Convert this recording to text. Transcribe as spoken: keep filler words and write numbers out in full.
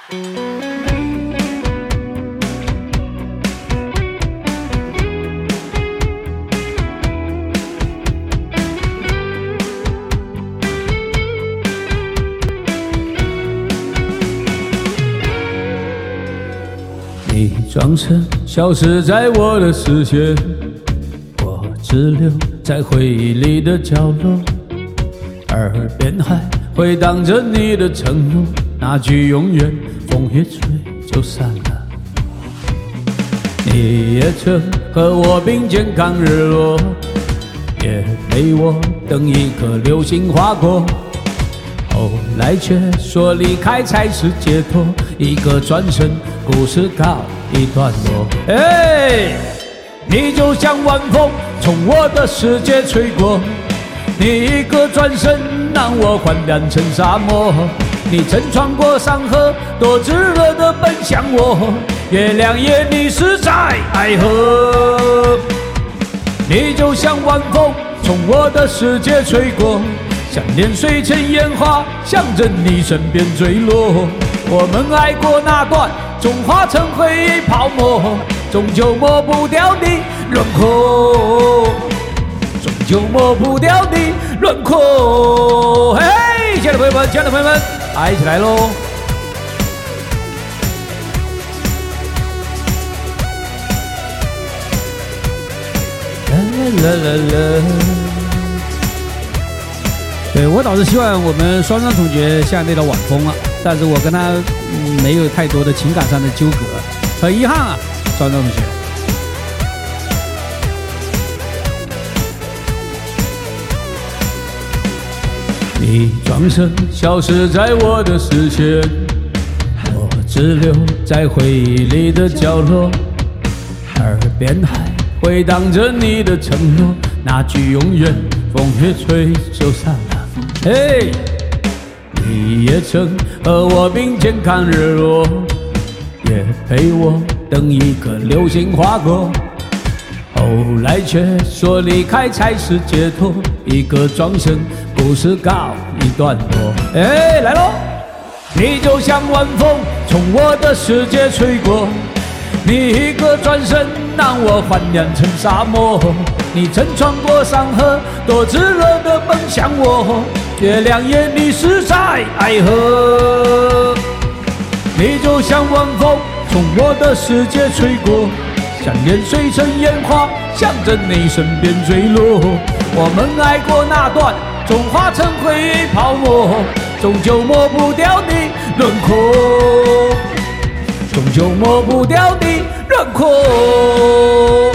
你转身消失在我的视线，我只留在回忆里的角落，耳边还回荡着你的承诺，那句永远风一吹就散了。你也曾和我并肩看日落，也陪我等一颗流星划过，后来却说离开才是解脱，一个转身故事告一段落。哎，你就像晚风从我的世界吹过，你一个转身让我幻染成沙漠，你曾穿过山河多炙热的奔向我，月亮也迷失在爱河。你就像晚风从我的世界吹过，想念碎成烟花向着你身边坠落，我们爱过那段总化成回忆泡沫，终究抹不掉你轮廓，终究抹不掉你轮廓。嘿，亲爱的朋友们，亲爱的朋友们，爱起来喽！啦啦啦啦。对，我倒是希望我们双双同学像那条晚风啊，但是我跟他、嗯、没有太多的情感上的纠葛，很遗憾啊，双双同学。你转身消失在我的视线，我只留在回忆里的角落，耳边还回荡着你的承诺，那句永远风越吹就散了。嘿，你也曾和我并肩看日落，也陪我等一颗流星划过，后来却说离开才是解脱，一个转身故事告一段落。哎，来咯！你就像晚风从我的世界吹过，你一个转身让我幻染成沙漠，你曾穿过山河多炙热的奔向我，月亮也迷失在爱河。你就像晚风从我的世界吹过，想念碎成烟花向着你身边坠落，我们爱过那段总化成回忆泡沫，终究抹不掉你轮廓，终究抹不掉你轮廓。